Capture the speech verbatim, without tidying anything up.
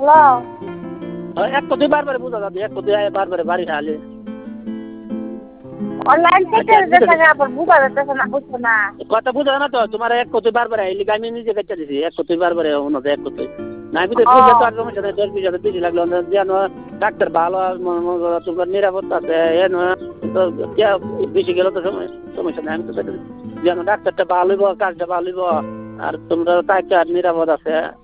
hello এক কথাই বারবার বুঝা যাবে এক কথাই বারবার বাড়ি খালে অনলাইন থেকে যেটা আবার বুঝা যাচ্ছে না বুঝছো না কথা বুঝা না তো তোমার এক কথাই বারবার আইলি আমি নিজে কাছে দিছি এক কথাই বারবার অন্য এক কথাই না আমি তো বুঝলে তো আর সমস্যা নেই দশ বিশ হাজার বেশি লাগলো যেন ডাক্তার ভালো তোমার নিরাপত্তা আছে এন বেশি গেলে তো সমস্যা নেই আমি তো যেন ডাক্তারটা ভালো হইব কাজটা ভালো হইব আর তোমরা তাই নিরাপদ আছে